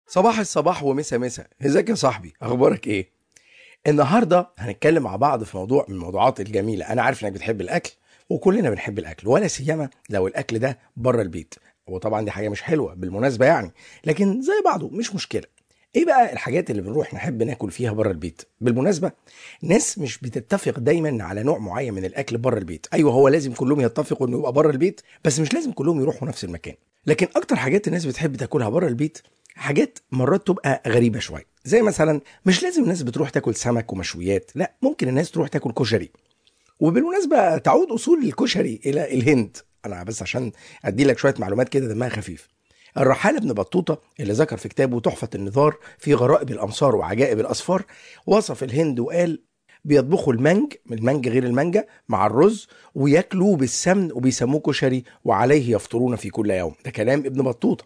صباح الصباح ومسا مسا، ازيك يا صاحبي؟ اخبارك ايه؟ النهارده هنتكلم مع بعض في موضوع من الموضوعات الجميله. انا عارف انك بتحب الاكل وكلنا بنحب الاكل، ولا سيما لو الاكل ده بره البيت. وطبعا دي حاجه مش حلوه بالمناسبه يعني، لكن زي بعضه مش مشكله. ايه بقى الحاجات اللي بنروح نحب ناكل فيها بره البيت؟ بالمناسبه ناس مش بتتفق دايما على نوع معين من الاكل بره البيت. ايوه، هو لازم كلهم يتفقوا انه يبقى بره البيت، بس مش لازم كلهم يروحوا نفس المكان. لكن اكتر حاجات الناس بتحب تاكلها بره البيت حاجات مرات تبقى غريبه شويه، زي مثلا مش لازم الناس بتروح تاكل سمك ومشويات، لا، ممكن الناس تروح تاكل كشري. وبالمناسبه تعود اصول الكشري الى الهند. انا بس عشان ادي لك شويه معلومات كده دمها خفيف. الرحال ابن بطوطه اللي ذكر في كتابه تحفه النظار في غرائب الامصار وعجائب الاسفار وصف الهند وقال: بيطبخوا المنج غير المانجا مع الرز، وياكلوه بالسمن وبيسموه كشري، وعليه يفطرون في كل يوم. ده كلام ابن بطوطه.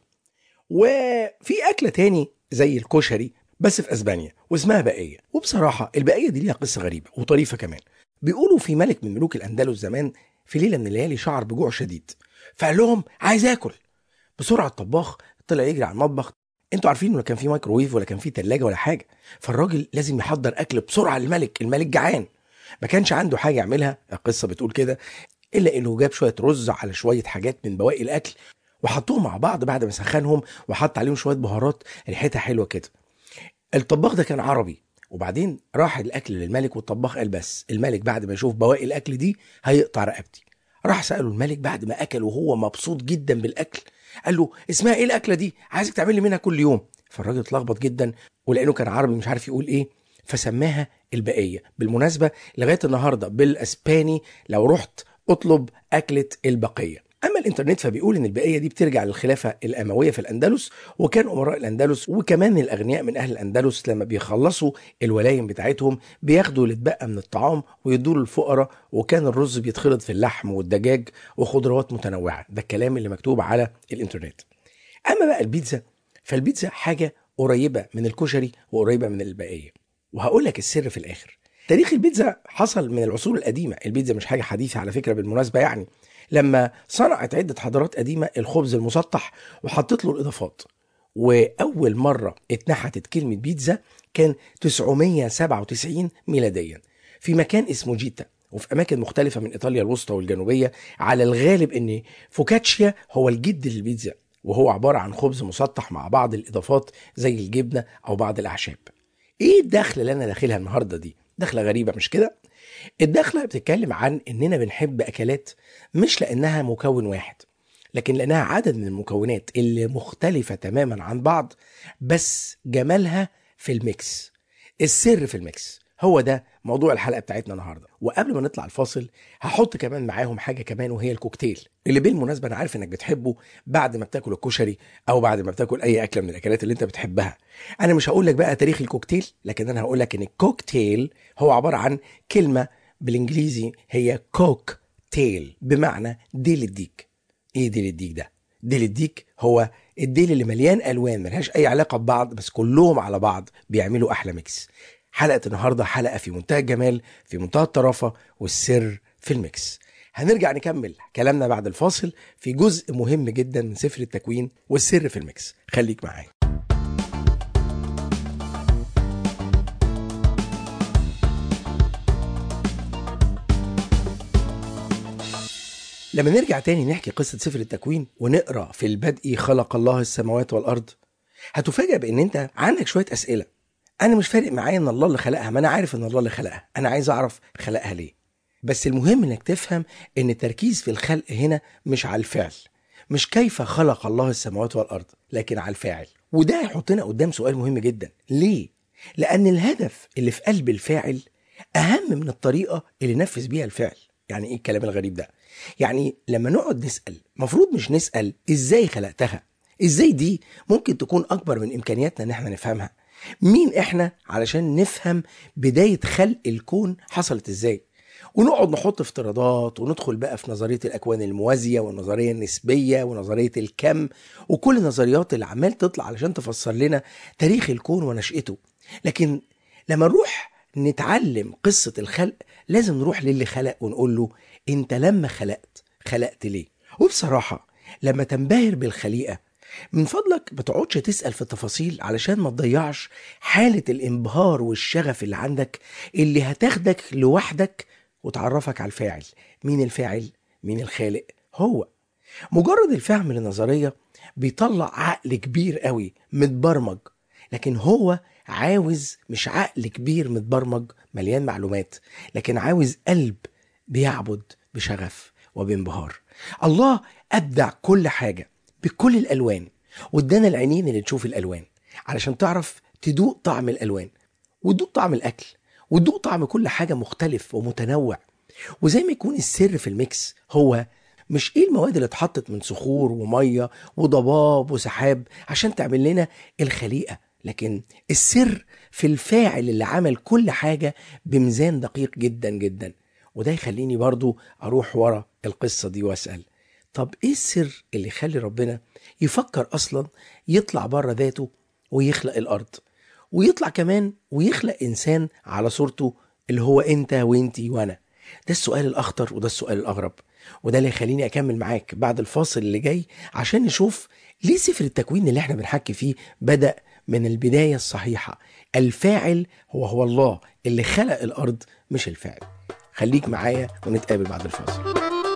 وفي أكلة تاني زي الكشري بس في أسبانيا واسمها بقية. وبصراحة البقية دي ليها قصة غريبة وطريفة كمان. بيقولوا في ملك من ملوك الأندلس زمان في ليلة من الليالي شعر بجوع شديد، فقال لهم عايز آكل. بسرعة الطباخ طلع يجري على المطبخ. انتوا عارفين ولا كان في مايكروويف ولا كان في تلاجة ولا حاجة، فالراجل لازم يحضر أكل بسرعة للملك. الملك جعان، ما كانش عنده حاجة يعملها، القصة بتقول كده، الا انه جاب شويه رز على شويه حاجات من بواقي الاكل وحطوهم مع بعض بعد ما سخنهم، وحط عليهم شويه بهارات ريحتها حلوه كده. الطباخ ده كان عربي. وبعدين راح الاكل للملك، والطباخ قال بس الملك بعد ما يشوف بواقي الاكل دي هيقطع رقبتي. راح ساله الملك بعد ما اكل وهو مبسوط جدا بالاكل، قال له اسمها ايه الاكله دي؟ عايزك تعمل لي منها كل يوم. فالراجل اتلخبط جدا، ولانه كان عربي مش عارف يقول ايه، فسماها البقيه. بالمناسبه لغايه النهارده بالاسباني لو رحت اطلب اكله البقيه. اما الانترنت فبيقول ان البقيه دي بترجع للخلافه الامويه في الاندلس، وكان امراء الاندلس وكمان الاغنياء من اهل الاندلس لما بيخلصوا الولايم بتاعتهم بياخدوا اللي اتبقى من الطعام ويدوه للفقراء، وكان الرز بيتخلط في اللحم والدجاج وخضروات متنوعه. ده الكلام اللي مكتوب على الانترنت. اما بقى البيتزا، فالبيتزا حاجه قريبه من الكشري وقريبه من البقيه، وهقول لك السر في الاخر. تاريخ البيتزا حصل من العصور القديمه. البيتزا مش حاجه حديثه على فكره بالمناسبه يعني. لما صنعت عده حضارات قديمه الخبز المسطح وحطت له الاضافات. واول مره اتنحتت كلمه بيتزا كان 997 ميلاديا في مكان اسمه جيتا، وفي اماكن مختلفه من ايطاليا الوسطى والجنوبيه. على الغالب ان فوكاتشيا هو الجد للبيتزا، وهو عباره عن خبز مسطح مع بعض الاضافات زي الجبنه او بعض الاعشاب. ايه الدخله اللي انا داخلها النهارده دي؟ دخله غريبه مش كده؟ الدخله بتتكلم عن اننا بنحب اكلات مش لانها مكون واحد، لكن لانها عدد من المكونات اللي مختلفه تماما عن بعض، بس جمالها في الميكس. السر في الميكس هو ده موضوع الحلقه بتاعتنا النهارده. وقبل ما نطلع الفاصل هحط كمان معاهم حاجه كمان، وهي الكوكتيل، اللي بالمناسبه انا عارف انك بتحبه بعد ما بتاكل الكشري او بعد ما بتاكل اي اكله من الاكلات اللي انت بتحبها. انا مش هقول لك بقى تاريخ الكوكتيل، لكن انا هقول لك ان الكوكتيل هو عباره عن كلمه بالانجليزي هي كوك تيل، بمعنى ديل الديك. ايه ديل الديك ده؟ ديل الديك هو الديل اللي مليان الوان ملهاش اي علاقه ببعض، بس كلهم على بعض بيعملوا احلى ميكس. حلقه النهارده حلقه في منتهى الجمال، في منتهى الطرافه، والسر في الميكس. هنرجع نكمل كلامنا بعد الفاصل في جزء مهم جدا من سفر التكوين والسر في الميكس. خليك معايا. لما نرجع تاني نحكي قصة سفر التكوين ونقرأ في البدء خلق الله السماوات والأرض، هتفاجأ بأن أنت عندك شوية أسئلة. أنا مش فارق معايا أن الله اللي خلقها، ما أنا عارف أن الله اللي خلقها، أنا عايز أعرف خلقها ليه. بس المهم أنك تفهم أن التركيز في الخلق هنا مش على الفعل، مش كيف خلق الله السماوات والأرض، لكن على الفاعل. وده هيحطنا قدام سؤال مهم جدا. ليه؟ لأن الهدف اللي في قلب الفاعل أهم من الطريقة اللي نفذ بيها الفعل. يعني إيه الكلام الغريب ده؟ يعني لما نقعد نسأل مفروض مش نسأل إزاي خلقتها. إزاي دي ممكن تكون أكبر من إمكانياتنا إن احنا نفهمها. مين إحنا علشان نفهم بداية خلق الكون حصلت إزاي؟ ونقعد نحط افتراضات وندخل بقى في نظرية الأكوان الموازية والنظرية النسبية ونظرية الكم وكل النظريات اللي عمال تطلع علشان تفسر لنا تاريخ الكون ونشأته. لكن لما نروح نتعلم قصة الخلق لازم نروح للي خلق ونقول له انت لما خلقت ليه؟ وبصراحة لما تنبهر بالخليقة من فضلك ما تقعدش تسأل في التفاصيل علشان ما تضيعش حالة الانبهار والشغف اللي عندك، اللي هتاخدك لوحدك وتعرفك على الفاعل. مين الفاعل؟ مين الخالق؟ هو. مجرد الفهم للنظرية بيطلع عقل كبير قوي متبرمج، لكن هو عاوز مش عقل كبير متبرمج مليان معلومات، لكن عاوز قلب بيعبد بشغف وبانبهار. الله أبدع كل حاجة بكل الألوان، وادانا العينين اللي تشوف الألوان علشان تعرف تدوق طعم الألوان، وتدوق طعم الأكل، وتدوق طعم كل حاجة مختلف ومتنوع. وزي ما يكون السر في الميكس هو مش ايه المواد اللي اتحطت من صخور وميه وضباب وسحاب عشان تعمل لنا الخليقه، لكن السر في الفاعل اللي عمل كل حاجه بميزان دقيق جدا جدا. وده يخليني برضو اروح ورا القصه دي واسال، طب ايه السر اللي يخلي ربنا يفكر اصلا يطلع بره ذاته ويخلق الارض، ويطلع كمان ويخلق انسان على صورته اللي هو انت وانتي وانا؟ ده السؤال الأخطر وده السؤال الأغرب، وده اللي يخليني أكمل معاك بعد الفاصل اللي جاي عشان نشوف ليه سفر التكوين اللي احنا بنحكي فيه بدأ من البداية الصحيحة. الفاعل هو الله اللي خلق الأرض مش الفاعل. خليك معايا ونتقابل بعد الفاصل.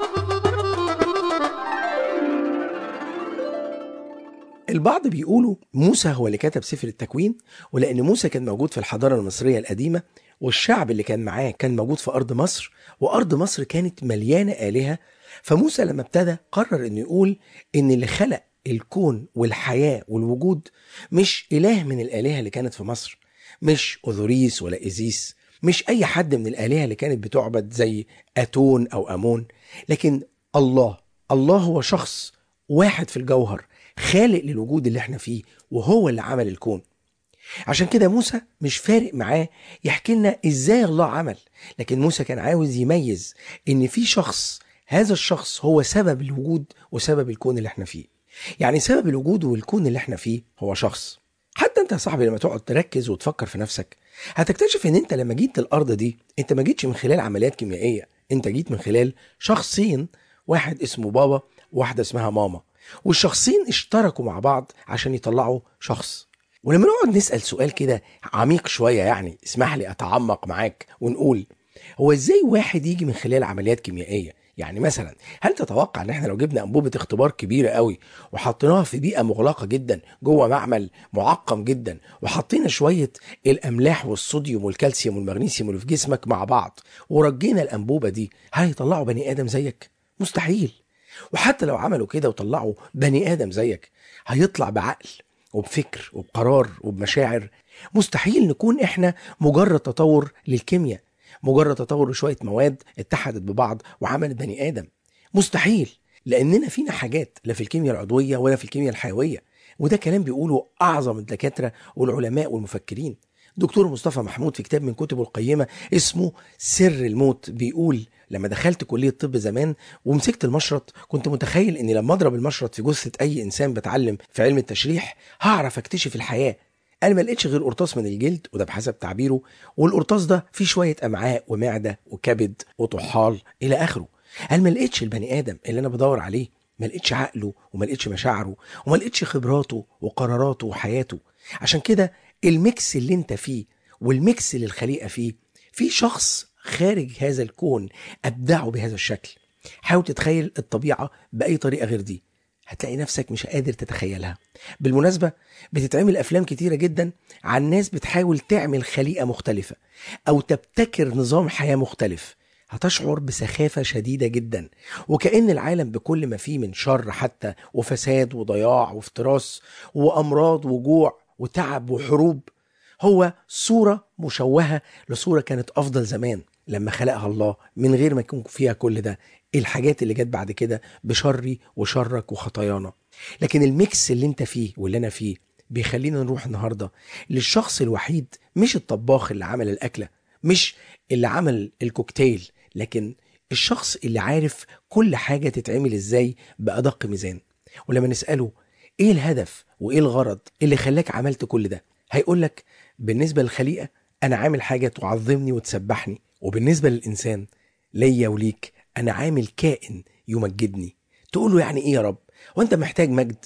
البعض بيقولوا موسى هو اللي كتب سفر التكوين، ولأن موسى كان موجود في الحضارة المصرية القديمة، والشعب اللي كان معاه كان موجود في أرض مصر، وأرض مصر كانت مليانة آلهة، فموسى لما ابتدى قرر إنه يقول إن اللي خلق الكون والحياة والوجود مش إله من الآلهة اللي كانت في مصر، مش أوذوريس ولا إيزيس، مش أي حد من الآلهة اللي كانت بتعبد زي أتون أو أمون، لكن الله. الله هو شخص واحد في الجوهر، خالق للوجود اللي احنا فيه، وهو اللي عمل الكون. عشان كده موسى مش فارق معاه يحكي لنا ازاي الله عمل، لكن موسى كان عاوز يميز ان في شخص، هذا الشخص هو سبب الوجود وسبب الكون اللي احنا فيه. يعني سبب الوجود والكون اللي احنا فيه هو شخص. حتى انت يا صاحبي لما تقعد تركز وتفكر في نفسك هتكتشف ان انت لما جيت الارض دي انت ما جيتش من خلال عمليات كيميائية، انت جيت من خلال شخصين، واحد اسمه بابا وواحدة اسمها ماما، والشخصين اشتركوا مع بعض عشان يطلعوا شخص. ولما نقعد نسأل سؤال كده عميق شوية، يعني اسمح لي أتعمق معاك ونقول هو إزاي واحد يجي من خلال عمليات كيميائية؟ يعني مثلا هل تتوقع ان احنا لو جبنا انبوبة اختبار كبيرة قوي وحطيناها في بيئة مغلقة جدا جوه معمل معقم جدا، وحطينا شوية الاملاح والصوديوم والكالسيوم والمغنيسيوم اللي في جسمك مع بعض ورجينا الانبوبة دي، هل يطلعوا بني ادم زيك؟ مستحيل. وحتى لو عملوا كده وطلعوا بني ادم زيك، هيطلع بعقل وبفكر وبقرار وبمشاعر؟ مستحيل نكون احنا مجرد تطور للكيمياء، مجرد تطور لشوية مواد اتحدت ببعض وعملت بني آدم. مستحيل، لأننا فينا حاجات لا في الكيمياء العضوية ولا في الكيمياء الحيوية، وده كلام بيقوله أعظم الدكاترة والعلماء والمفكرين. دكتور مصطفى محمود في كتاب من كتبه القيمة اسمه سر الموت بيقول لما دخلت كلية طب زمان ومسكت المشرط كنت متخيل اني لما اضرب المشرط في جثة اي انسان بتعلم في علم التشريح هعرف اكتشف الحياة. انا ما لقيتش غير قرطاس من الجلد، وده بحسب تعبيره، والقرطاس ده فيه شويه امعاء ومعده وكبد وطحال الى اخره. انا ما لقيتش البني ادم اللي انا بدور عليه، ما لقيتش عقله وما لقيتش مشاعره وما لقيتش خبراته وقراراته وحياته. عشان كده الميكس اللي انت فيه والميكس اللي الخليقه فيه، في شخص خارج هذا الكون ابدعه بهذا الشكل. حاول تتخيل الطبيعه باي طريقه غير دي، هتلاقي نفسك مش قادر تتخيلها. بالمناسبة بتتعمل أفلام كتيرة جدا عن ناس بتحاول تعمل خليقة مختلفة أو تبتكر نظام حياة مختلف، هتشعر بسخافة شديدة جدا، وكأن العالم بكل ما فيه من شر حتى وفساد وضياع وافتراس وأمراض وجوع وتعب وحروب هو صورة مشوهة لصورة كانت أفضل زمان لما خلقها الله من غير ما يكون فيها كل ده، الحاجات اللي جت بعد كده بشري وشرك وخطايانا. لكن الميكس اللي انت فيه واللي انا فيه بيخلينا نروح النهاردة للشخص الوحيد، مش الطباخ اللي عمل الأكلة، مش اللي عمل الكوكتيل، لكن الشخص اللي عارف كل حاجة تتعمل ازاي بأدق ميزان. ولما نسأله ايه الهدف وايه الغرض اللي خلاك عملت كل ده، هيقولك بالنسبة للخليقة انا عامل حاجة تعظمني وتسبحني، وبالنسبة للإنسان ليا وليك أنا عامل كائن يمجدني. تقول له يعني إيه يا رب؟ وأنت محتاج مجد؟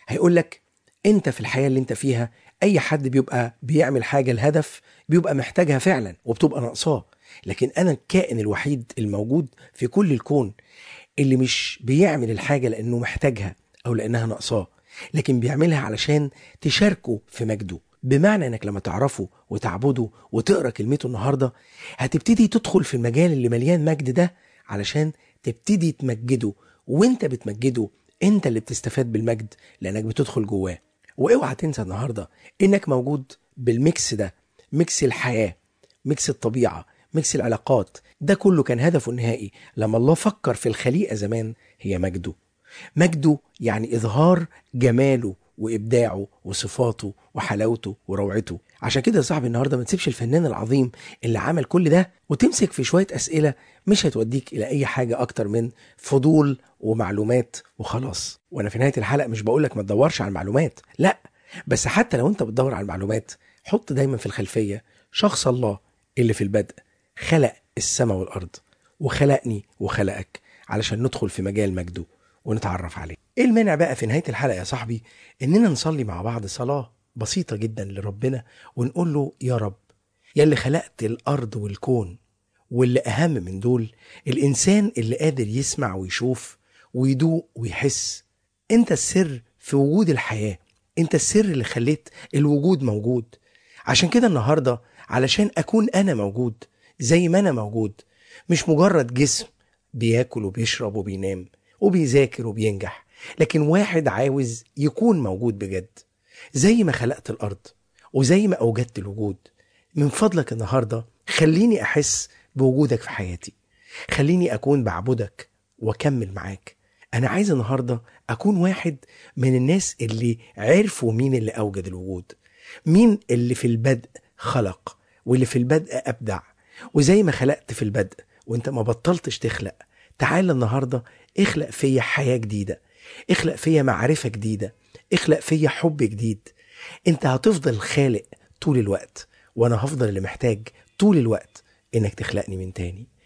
هيقولك انت في الحياة اللي انت فيها اي حد بيبقى بيعمل حاجة الهدف بيبقى محتاجها فعلا وبتبقى ناقصاه، لكن انا الكائن الوحيد الموجود في كل الكون اللي مش بيعمل الحاجة لانه محتاجها او لانها ناقصاه، لكن بيعملها علشان تشاركه في مجده. بمعنى انك لما تعرفه وتعبده وتقرأ كلمته النهاردة هتبتدي تدخل في المجال اللي مليان مجد ده علشان تبتدي تمجده، وانت بتمجده انت اللي بتستفاد بالمجد لانك بتدخل جواه. واوعى تنسى النهارده انك موجود بالميكس ده، ميكس الحياه، ميكس الطبيعه، ميكس العلاقات. ده كله كان هدفه النهائي لما الله فكر في الخليقه زمان هي مجده. مجده يعني اظهار جماله وابداعه وصفاته وحلاوته وروعته. عشان كده يا صاحبي النهارده ما تسيبش الفنان العظيم اللي عمل كل ده وتمسك في شويه اسئله مش هتوديك الى اي حاجه اكتر من فضول ومعلومات وخلاص. وانا في نهايه الحلقه مش بقولك ما تدورش على المعلومات، لا، بس حتى لو انت بتدور على المعلومات حط دايما في الخلفيه شخص الله اللي في البدء خلق السماء والارض وخلقني وخلقك علشان ندخل في مجال مجده ونتعرف عليه. ايه المانع بقى في نهاية الحلقة يا صاحبي اننا نصلي مع بعض صلاة بسيطة جدا لربنا ونقول له يا رب يا اللي خلقت الارض والكون، واللي اهم من دول الانسان اللي قادر يسمع ويشوف ويدوق ويحس، انت السر في وجود الحياة، انت السر اللي خليت الوجود موجود. عشان كده النهاردة علشان اكون انا موجود زي ما انا موجود، مش مجرد جسم بياكل وبيشرب وبينام وبيذاكر وبينجح، لكن واحد عاوز يكون موجود بجد زي ما خلقت الأرض وزي ما أوجدت الوجود. من فضلك النهاردة خليني أحس بوجودك في حياتي، خليني أكون بعبدك وأكمل معاك. أنا عايز النهاردة أكون واحد من الناس اللي عرفوا مين اللي أوجد الوجود، مين اللي في البدء خلق واللي في البدء أبدع. وزي ما خلقت في البدء وانت ما بطلتش تخلق، تعال النهاردة اخلق فيا حياة جديدة، اخلق فيا معرفة جديدة، اخلق فيا حب جديد. انت هتفضل خالق طول الوقت وانا هفضل اللي محتاج طول الوقت انك تخلقني من تاني.